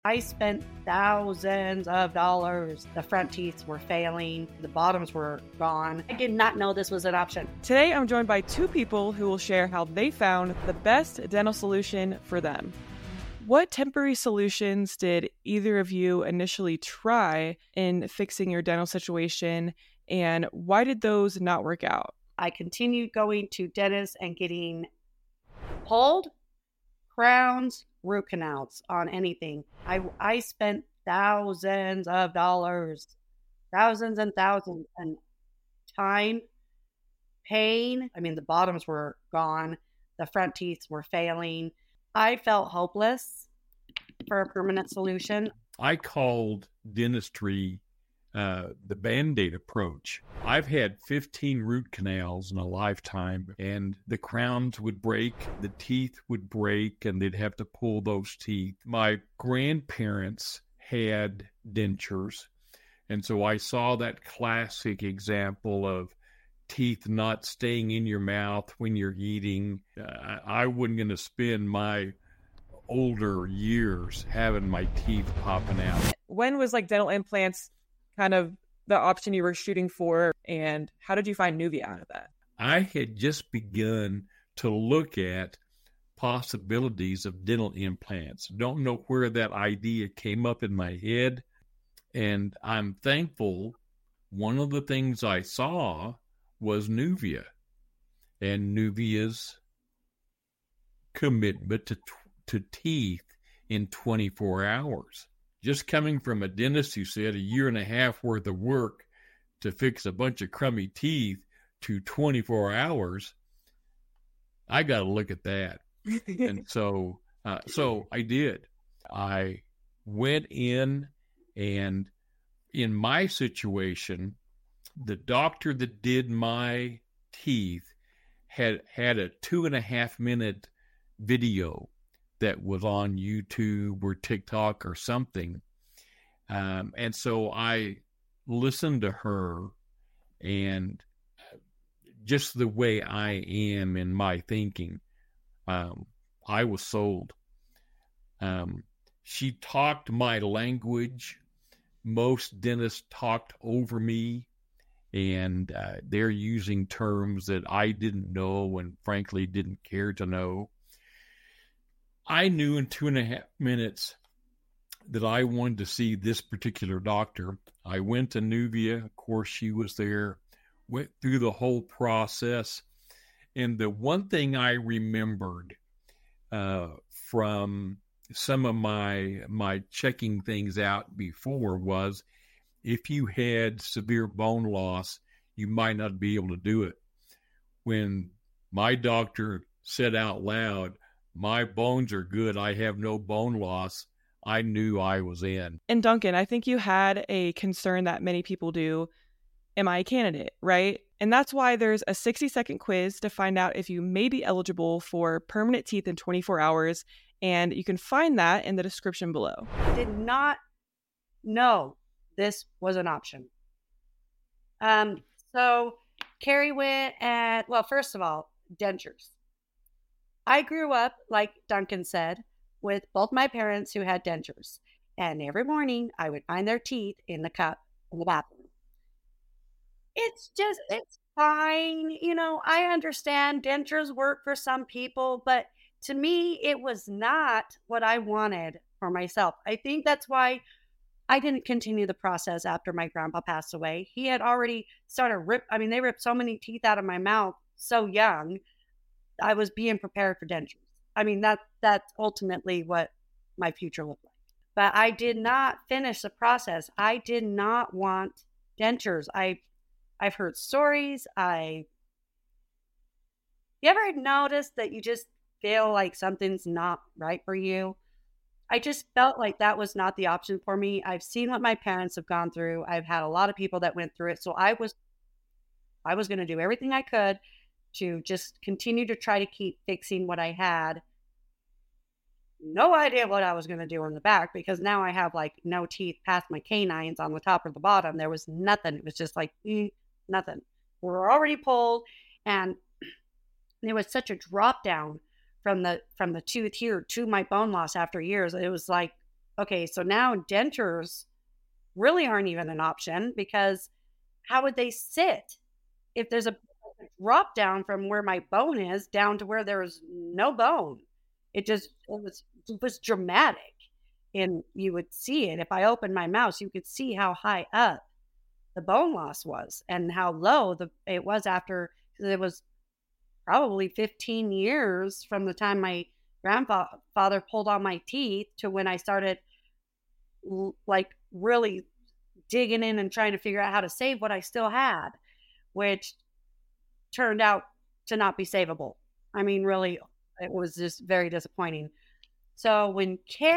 I spent thousands of dollars. The front teeth were failing. The bottoms were gone. I did not know this was an option. Today, I'm joined by two people who will share how they found the best dental solution for them. What temporary solutions did either of you initially try in fixing your dental situation, and why did those not work out? I continued going to dentists and getting pulled, crowns, root canals on anything. I spent thousands of dollars, thousands and thousands, and time, pain. I mean, the bottoms were gone. The front teeth were failing. I felt hopeless for a permanent solution. I called dentistry the Band-Aid approach. I've had 15 root canals in a lifetime, and the crowns would break, the teeth would break, and they'd have to pull those teeth. My grandparents had dentures, and so I saw that classic example of teeth not staying in your mouth when you're eating. I wasn't going to spend my older years having my teeth popping out. When was dental implants kind of the option you were shooting for, and how did you find Nuvia out of that? I had just begun to look at possibilities of dental implants. Don't know where that idea came up in my head, and I'm thankful one of the things I saw was Nuvia and Nuvia's commitment to teeth in 24 hours. Just coming from a dentist who said 1.5 years worth of work to fix a bunch of crummy teeth to 24 hours, I got to look at that. And so I did. I went in, and in my situation, the doctor that did my teeth had a 2.5-minute video that was on YouTube or TikTok or something. And so I listened to her, and just the way I am in my thinking, I was sold. She talked my language. Most dentists talked over me, and they're using terms that I didn't know and frankly didn't care to know. I knew in 2.5 minutes that I wanted to see this particular doctor. I went to Nuvia. Of course, she was there, went through the whole process. And the one thing I remembered from some of my checking things out before was, if you had severe bone loss, you might not be able to do it. When my doctor said out loud, "My bones are good, I have no bone loss," I knew I was in. And Duncan, I think you had a concern that many people do. Am I a candidate, right? And that's why there's a 60-second quiz to find out if you may be eligible for permanent teeth in 24 hours. And you can find that in the description below. I did not know this was an option. So Carrie went and, well, first of all, dentures. I grew up, like Duncan said, with both my parents who had dentures. And every morning I would find their teeth in the cup in the bathroom. It's fine. I understand dentures work for some people, but to me, it was not what I wanted for myself. I think that's why I didn't continue the process after my grandpa passed away. He had already started they ripped so many teeth out of my mouth so young. I was being prepared for dentures. That's ultimately what my future looked like. But I did not finish the process. I did not want dentures. I've heard stories. You ever noticed that you just feel like something's not right for you? I just felt like that was not the option for me. I've seen what my parents have gone through. I've had a lot of people that went through it. So I was going to do everything I could to just continue to try to keep fixing what I had. No idea what I was going to do in the back, because now I have no teeth past my canines on the top or the bottom. There was nothing. It was just nothing. We were already pulled, and there was such a drop down from the tooth here to my bone loss after years. It was like, okay, so now dentures really aren't even an option because how would they sit if there's a drop down from where my bone is down to where there was no bone? It was dramatic. And you would see it. If I opened my mouth, you could see how high up the bone loss was and how low it was after. 'Cause it was probably 15 years from the time my grandfather pulled all my teeth to when I started like really digging in and trying to figure out how to save what I still had, which turned out to not be savable. I mean, really, it was just very disappointing. So when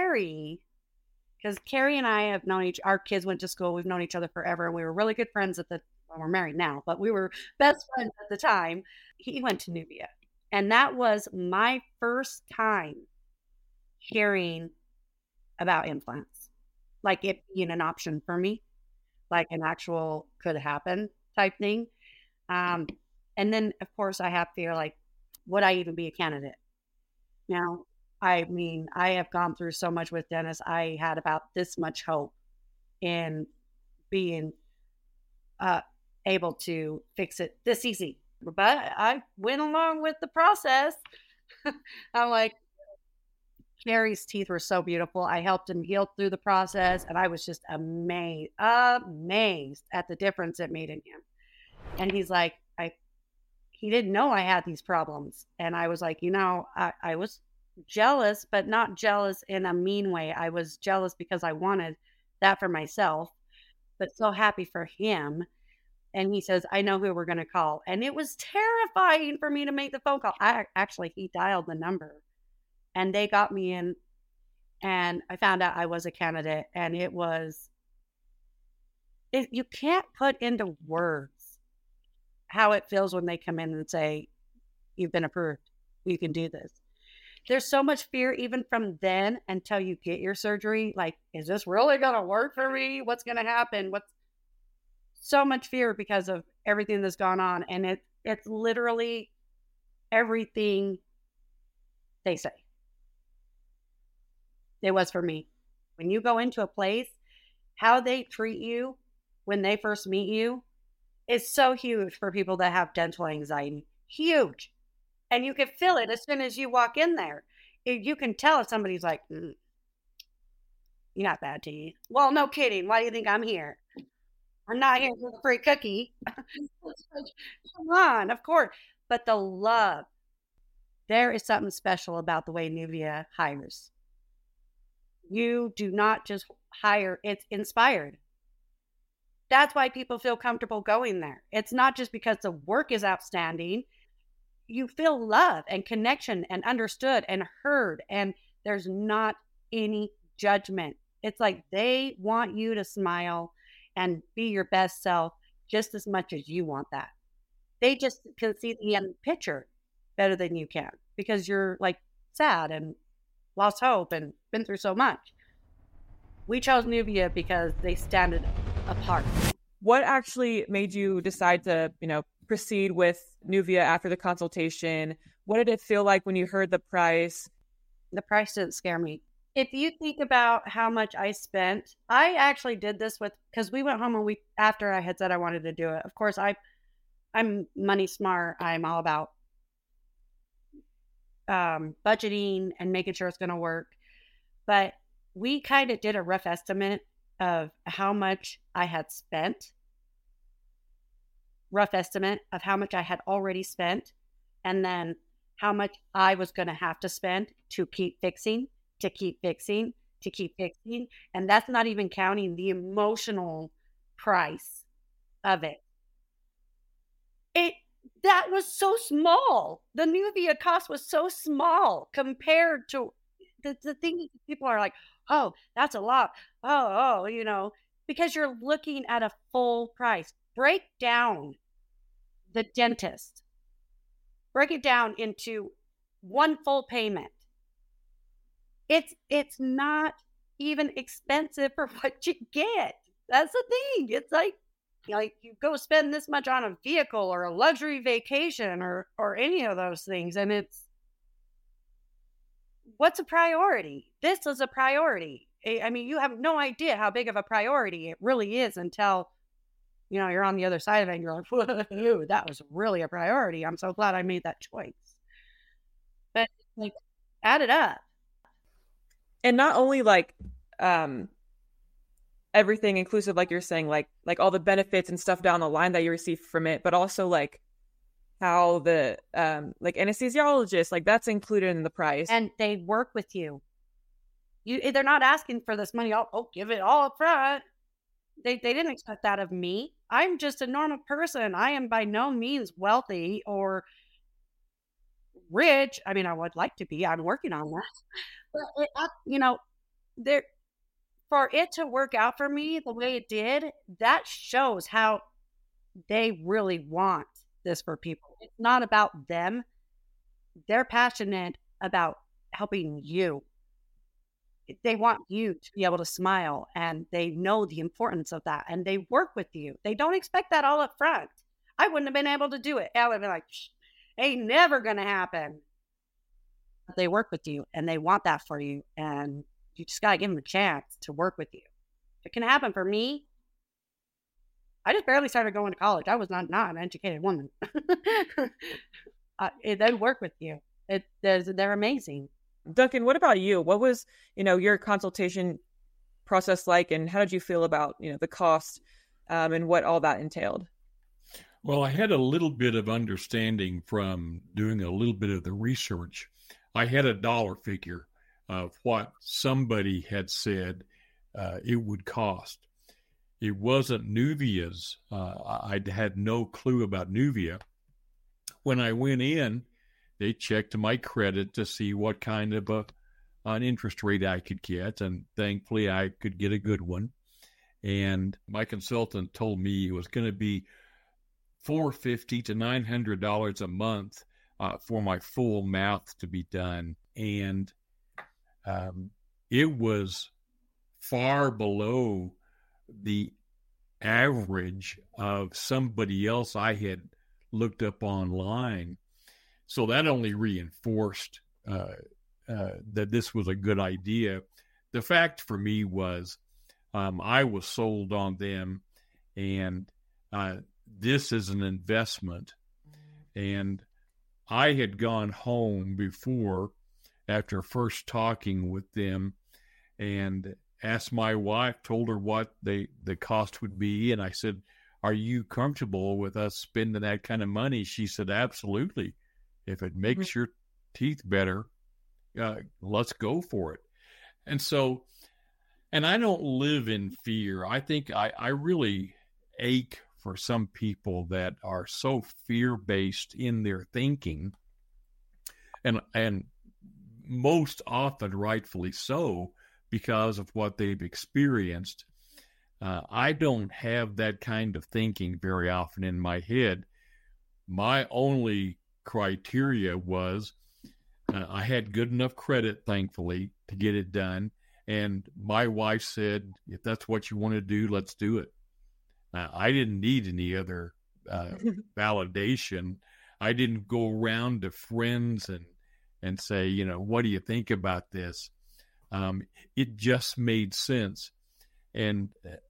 because Carrie and I have known our kids went to school, we've known each other forever, and we were really good friends well, we're married now, but we were best friends at the time. He went to Nubia. And that was my first time hearing about implants, like it being an option for me, like an actual could happen type thing. And then, of course, I have fear, like, would I even be a candidate? Now, I mean, I have gone through so much with Dennis. I had about this much hope in being able to fix it this easy. But I went along with the process. I'm like, Carrie's teeth were so beautiful. I helped him heal through the process, and I was just amazed at the difference it made in him. And he's like, he didn't know I had these problems. And I was like, I was jealous, but not jealous in a mean way. I was jealous because I wanted that for myself, but so happy for him. And he says, I know who we're going to call. And it was terrifying for me to make the phone call. He dialed the number and they got me in, and I found out I was a candidate. And you can't put into words how it feels when they come in and say, you've been approved. You can do this. There's so much fear even from then until you get your surgery. Like, is this really going to work for me? What's going to happen? So much fear because of everything that's gone on. And it's literally everything they say. It was for me. When you go into a place, how they treat you when they first meet you is so huge for people that have dental anxiety. Huge. And you can feel it as soon as you walk in there. You can tell if somebody's like, you're not bad teeth. Well, no kidding. Why do you think I'm here? I'm not here for the free cookie. Come on, of course. But the love, there is something special about the way Nubia hires. You do not just hire, it's inspired. That's why people feel comfortable going there. It's not just because the work is outstanding. You feel love and connection and understood and heard, and there's not any judgment. It's like they want you to smile and be your best self just as much as you want that. They just can see the end picture better than you can because you're like sad and lost hope and been through so much. We chose Nubia because they stand apart. What actually made you decide to, proceed with Nubia after the consultation? What did it feel like when you heard the price? The price didn't scare me. If you think about how much I spent, I actually did this because we went home after I had said I wanted to do it. Of course, I'm money smart. I'm all about budgeting and making sure it's going to work. But we kind of did a rough estimate of how much I had spent. Rough estimate of how much I had already spent, and then how much I was going to have to spend to keep fixing, to keep fixing, to keep fixing. And that's not even counting the emotional price of it. That was so small. The Nubia cost was so small compared to the thing. People are like, oh, that's a lot. Oh, because you're looking at a full price. Break down the dentist. Break it down into one full payment. It's not even expensive for what you get. That's the thing. It's like you go spend this much on a vehicle or a luxury vacation or any of those things, and what's a priority? This is a priority. I mean, you have no idea how big of a priority it really is until, you're on the other side of it and you're like, whoa, that was really a priority. I'm so glad I made that choice. But like, add it up. And not only like everything inclusive, like you're saying, like all the benefits and stuff down the line that you receive from it, but also like how the like anesthesiologist, like that's included in the price. And they work with you. They're not asking for this money. Oh, give it all up front. They didn't expect that of me. I'm just a normal person. I am by no means wealthy or rich. I mean, I would like to be. I'm working on that. But there, for it to work out for me the way it did, that shows how they really want this for people. It's not about them. They're passionate about helping you. They want you to be able to smile, and they know the importance of that, and they work with you. They don't expect that all up front. I wouldn't have been able to do it. I would have been like, ain't never going to happen. They work with you, and they want that for you, and you just got to give them a chance to work with you. It can happen for me. I just barely started going to college. I was not an educated woman. They work with you. They're amazing. Duncan, what about you? What was, your consultation process like, and how did you feel about, the cost and what all that entailed? Well, I had a little bit of understanding from doing a little bit of the research. I had a dollar figure of what somebody had said it would cost. It wasn't Nuvia's. I had no clue about Nuvia. When I went in, they checked my credit to see what kind of an interest rate I could get, and thankfully I could get a good one. And my consultant told me it was going to be $450 to $900 a month for my full mouth to be done, and it was far below the average of somebody else I had looked up online. So that only reinforced that this was a good idea. The fact for me was I was sold on them, and this is an investment. And I had gone home before, after first talking with them, and asked my wife, told her what the cost would be, and I said, are you comfortable with us spending that kind of money? She said, absolutely. If it makes your teeth better, let's go for it. And so, and I don't live in fear. I think I really ache for some people that are so fear-based in their thinking, and most often rightfully so, because of what they've experienced. I don't have that kind of thinking very often in my head. My only criteria was I had good enough credit, thankfully, to get it done. And my wife said, if that's what you want to do, let's do it. I didn't need any other validation. I didn't go around to friends and say, what do you think about this? It just made sense. And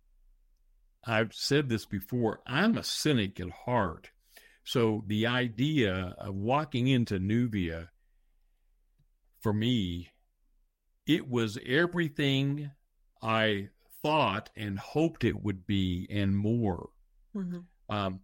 I've said this before, I'm a cynic at heart. So the idea of walking into Nuvia, for me, it was everything I thought and hoped it would be and more. Mm-hmm.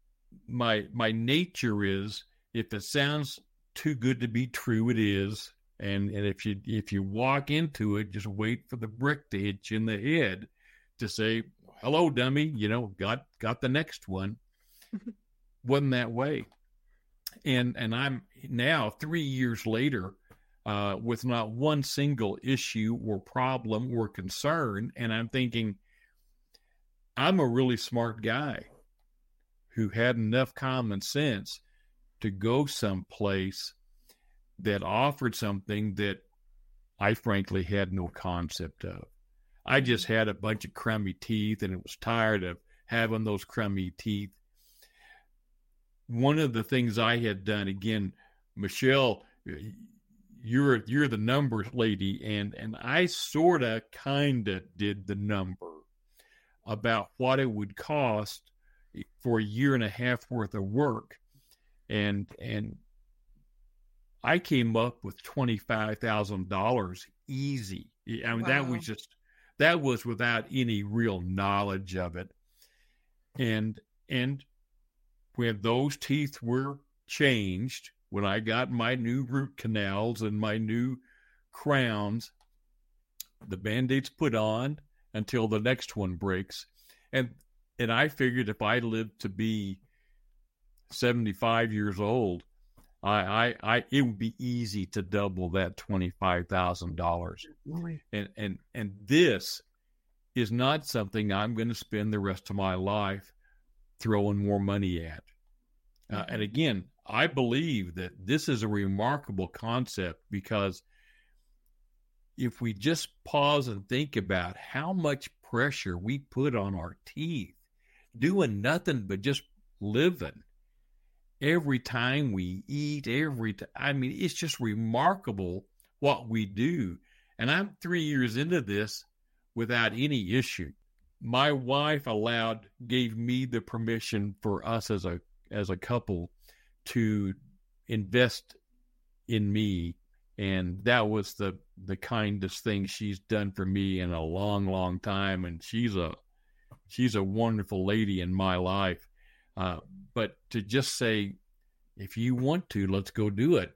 My nature is, if it sounds too good to be true, it is. And if you walk into it, just wait for the brick to hit you in the head to say, hello, dummy, got the next one. Wasn't that way. And I'm now 3 years later with not one single issue or problem or concern. And I'm thinking, I'm a really smart guy who had enough common sense to go someplace that offered something that I frankly had no concept of. I just had a bunch of crummy teeth and was tired of having those crummy teeth. One of the things I had done, again, Michelle, you're the numbers lady, and I sort of kind of did the number about what it would cost for a year and a half worth of work, and I came up with $25,000 easy. I mean, Wow. that was without any real knowledge of it, and when those teeth were changed, when I got my new root canals and my new crowns, the Band-Aids put on until the next one breaks. And I figured if I lived to be 75 years old, it would be easy to double that $25,000. And this is not something I'm going to spend the rest of my life throwing more money at. And again, I believe that this is a remarkable concept, because if we just pause and think about how much pressure we put on our teeth, doing nothing but just living every time we eat, I mean, it's just remarkable what we do. And I'm 3 years into this without any issue. My wife gave me the permission for us as a couple to invest in me, and that was the kindest thing she's done for me in a long, long time. And she's a wonderful lady in my life. But to just say, if you want to, let's go do it.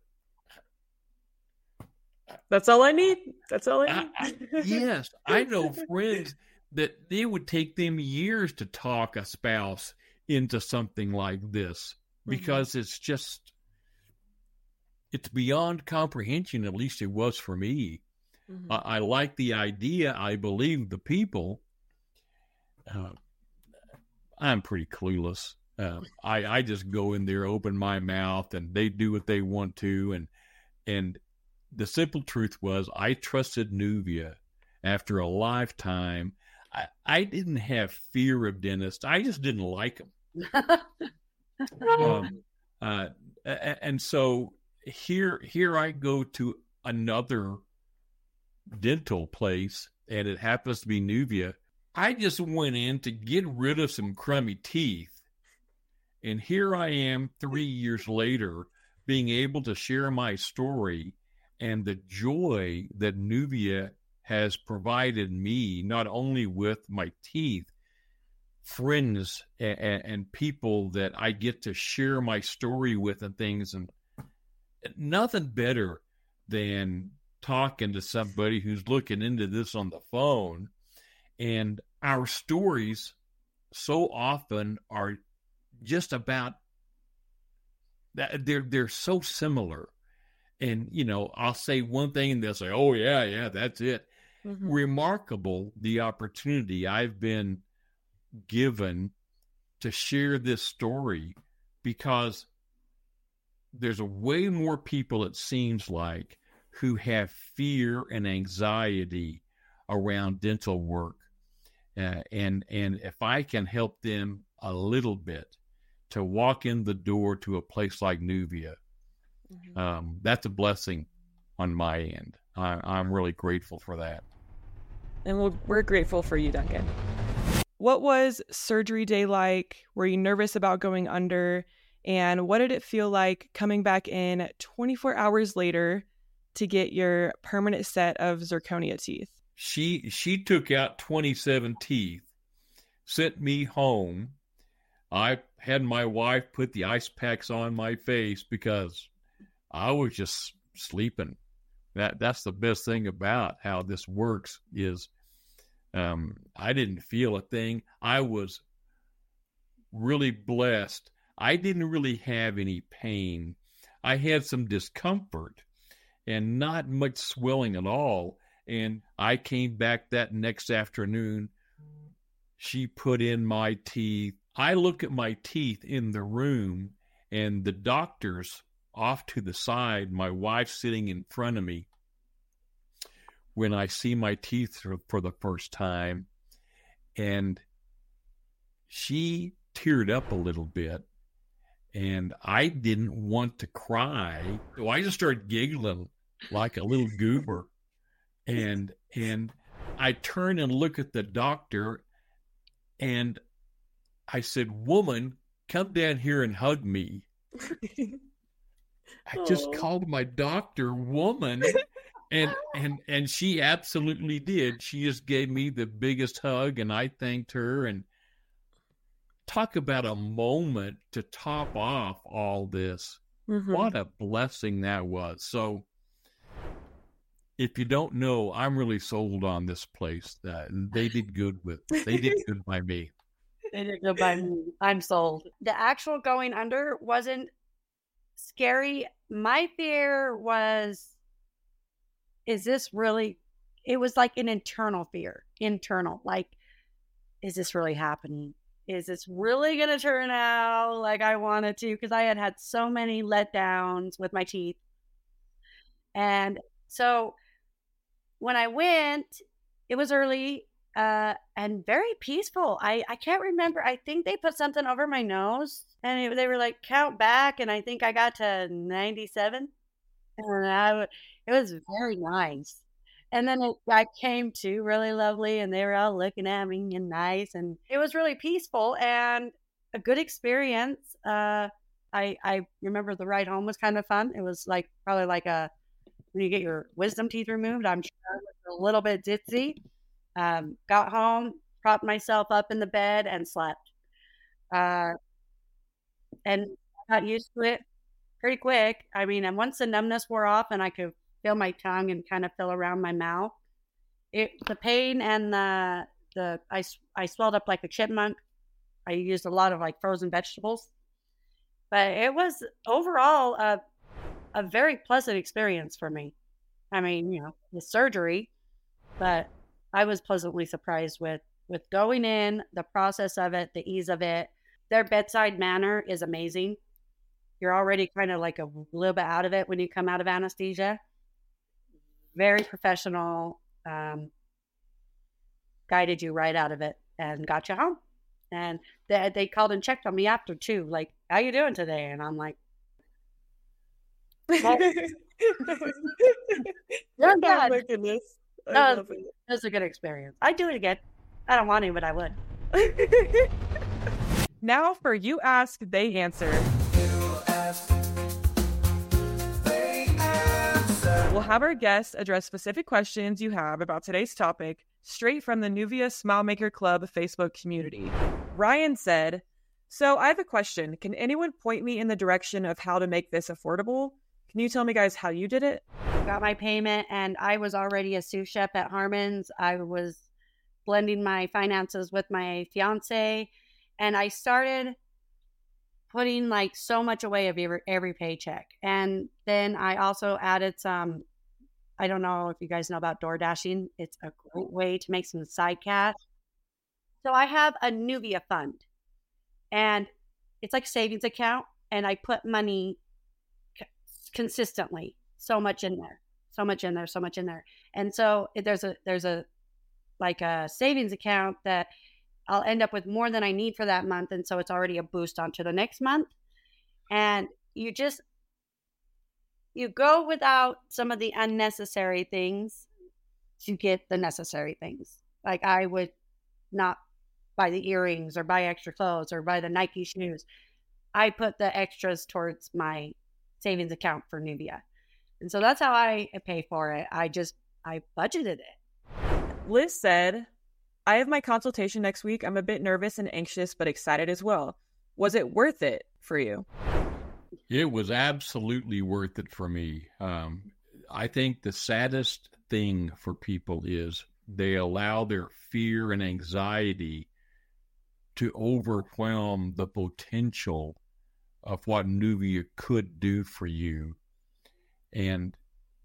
That's all I need. That's all I need. Yes, I know friends that it would take them years to talk a spouse into something like this, because it's beyond comprehension. At least it was for me. I like the idea. I believe the people. I'm pretty clueless. I just go in there, open my mouth, and they do what they want to. And the simple truth was, I trusted Nuvia after a lifetime. I didn't have fear of dentists. I just didn't like them. And so here I go to another dental place, and it happens to be Nuvia. I just went in to get rid of some crummy teeth. And here I am 3 years later, being able to share my story and the joy that Nuvia has provided me, not only with my teeth, friends and people that I get to share my story with and things. And nothing better than talking to somebody who's looking into this on the phone. And our stories so often are just about that. They're so similar. And, I'll say one thing and they'll say, oh, yeah, that's it. Remarkable the opportunity I've been given to share this story, because there's a way more people, it seems like, who have fear and anxiety around dental work. And if I can help them a little bit to walk in the door to a place like Nuvia, that's a blessing on my end. I'm really grateful for that. And we're grateful for you, Duncan. What was surgery day like? Were you nervous about going under? And what did it feel like coming back in 24 hours later to get your permanent set of zirconia teeth? She took out 27 teeth, sent me home. I had my wife put the ice packs on my face because I was just sleeping. That's the best thing about how this works is I didn't feel a thing. I was really blessed. I didn't really have any pain. I had some discomfort and not much swelling at all. And I came back that next afternoon. She put in my teeth. I look at my teeth in the room, and the doctor's off to the side. My wife's sitting in front of me when I see my teeth for the first time. And she teared up a little bit, and I didn't want to cry. So I just started giggling like a little goober. And I turn and look at the doctor, and I said, "Woman, come down here and hug me." I just called my doctor woman, and she absolutely did. She just gave me the biggest hug, and I thanked her. And talk about a moment to top off all this. Mm-hmm. What a blessing that was. So if you don't know, I'm really sold on this place. They did good by me. They did good by me. I'm sold. The actual going under wasn't scary. My fear was, is this really, it was like an internal fear. Like, is this really happening? Is this really going to turn out like I wanted to? Because I had so many letdowns with my teeth. And so when I went, it was early and very peaceful. I can't remember. I think they put something over my nose, and they were like, count back. And I think I got to 97. And it was very nice. And then I came to really lovely, and they were all looking at me and nice. And it was really peaceful and a good experience. I remember the ride home was kind of fun. It was like probably like when you get your wisdom teeth removed, I'm sure I was a little bit ditzy. Got home, propped myself up in the bed, and slept. And got used to it pretty quick. I mean, and once the numbness wore off and I could feel my tongue and kind of feel around my mouth, the pain and I swelled up like a chipmunk. I used a lot of like frozen vegetables, but it was overall a very pleasant experience for me. I mean, the surgery, but I was pleasantly surprised with going in, the process of it, the ease of it. Their bedside manner is amazing. You're already kind of like a little bit out of it when you come out of anesthesia. Very professional, guided you right out of it and got you home. And they called and checked on me after too, like, how you doing today? And I'm like, well, oh my goodness. I love it. It was a good experience. I'd do it again. I don't want to, but I would. Now for You Ask, They Answer. We'll have our guests address specific questions you have about today's topic straight from the Nuvia Smile Maker Club Facebook community. Ryan said, "So I have a question. Can anyone point me in the direction of how to make this affordable? Can you tell me guys how you did it?" Got my payment, and I was already a sous chef at Harmon's. I was blending my finances with my fiance, and I started putting like so much away of every paycheck. And then I also added some, I don't know if you guys know about door dashing. It's a great way to make some side cash. So I have a Nuvia fund, and it's like a savings account, and I put money consistently, so much in there. And so there's a like a savings account that I'll end up with more than I need for that month. And so it's already a boost onto the next month. And you go without some of the unnecessary things to get the necessary things. Like I would not buy the earrings or buy extra clothes or buy the Nike shoes. I put the extras towards my savings account for Nuvia. And so that's how I pay for it. I budgeted it. Liz said, "I have my consultation next week. I'm a bit nervous and anxious, but excited as well. Was it worth it for you?" It was absolutely worth it for me. I think the saddest thing for people is they allow their fear and anxiety to overwhelm the potential of what Nuvia could do for you. And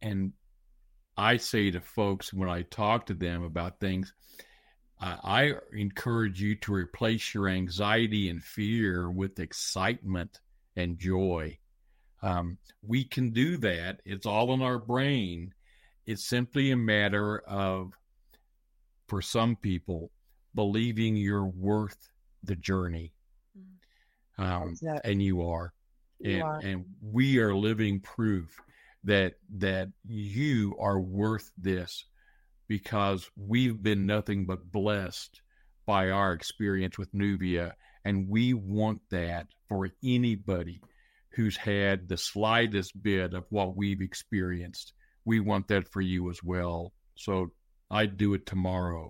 I say to folks when I talk to them about things, I encourage you to replace your anxiety and fear with excitement and joy. We can do that. It's all in our brain. It's simply a matter of, for some people, believing you're worth the journey. And you are. And we are living proof that you are worth this, because we've been nothing but blessed by our experience with Nuvia, and we want that for anybody who's had the slightest bit of what we've experienced. We want that for you as well. So I'd do it tomorrow.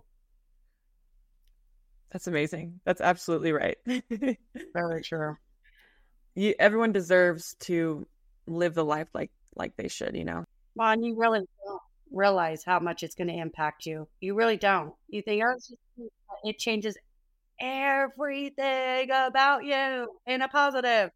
That's amazing. That's absolutely right. Very true. Everyone deserves to live the life like they should, you know? Well, and you really don't realize how much it's going to impact you. You really don't. You think, oh, it changes everything about you in a positive.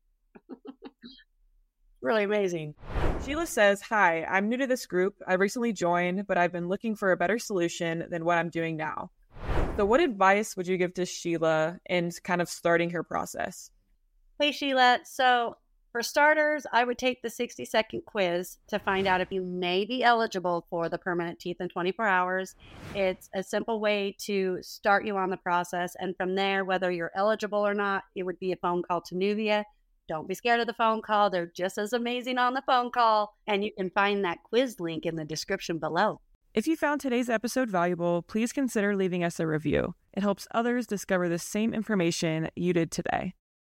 Really amazing. Sheila says, "Hi, I'm new to this group. I recently joined, but I've been looking for a better solution than what I'm doing now." So what advice would you give to Sheila in kind of starting her process? Hey, Sheila. So for starters, I would take the 60-second quiz to find out if you may be eligible for the permanent teeth in 24 hours. It's a simple way to start you on the process. And from there, whether you're eligible or not, it would be a phone call to Nuvia. Don't be scared of the phone call. They're just as amazing on the phone call. And you can find that quiz link in the description below. If you found today's episode valuable, please consider leaving us a review. It helps others discover the same information you did today.